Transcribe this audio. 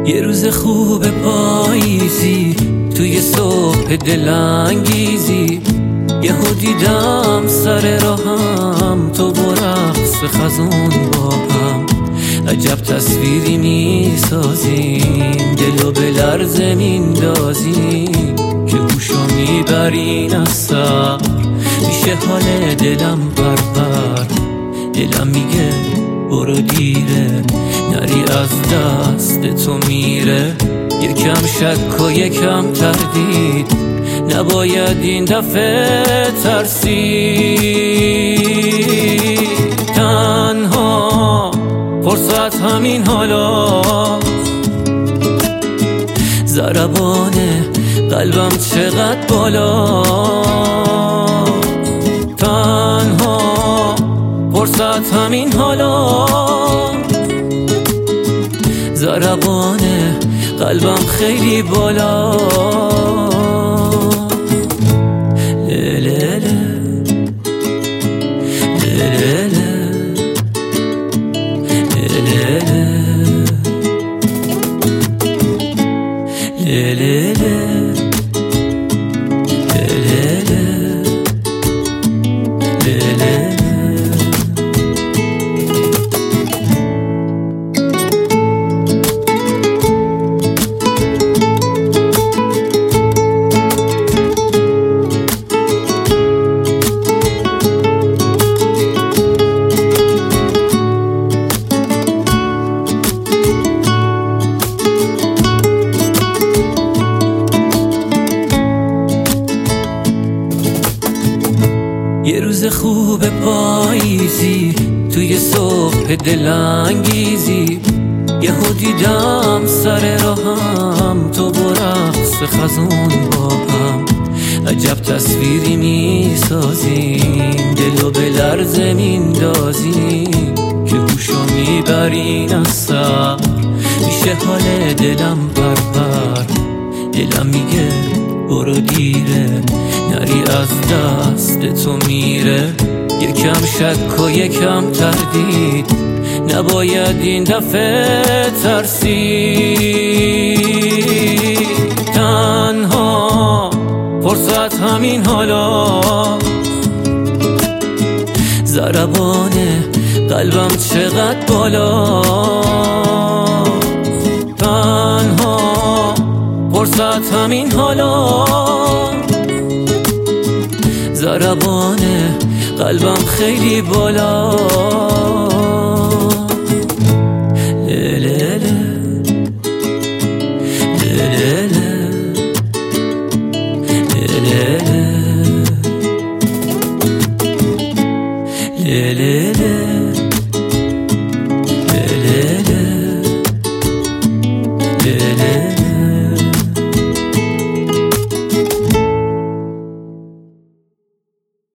یه روز خوب پاییزی توی صبح دلانگیزی، یهو دیدم سر راهم تو با رقص خزون با هم. عجب تصویری میسازیم، دلو به لرزه میندازیم که هوشو میبرین از سر. میشه حال دلم پرپر، دلم میگه برو دیره، نری از دست تو میره. یکم شک و یکم تردید، نباید این دفعه ترسید. تنها فرصت همین حالا، ضربان قلبم چقدر بالا. تنها فرصت همین حالا، ضربان قلبم خیلی بالا. یه روز خوب پاییزی توی صبح دلانگیزی، یهو دیدم سر راهم تو با رقص خزون با هم. عجب تصویری میسازیم، دلو به لرزه میندازیم که هوشو میبرین از سر. میشه حال دلم پرپر، دلم میگه برو دیره، نری از دست تو میره. یکم شک و یکم تردید، نباید این دفعه ترسید. تنها فرصت همین حالا، ضربان قلبم چقدر بالا. تنها فرصت همین حالا، ضربان قلبم خیلی بالا. له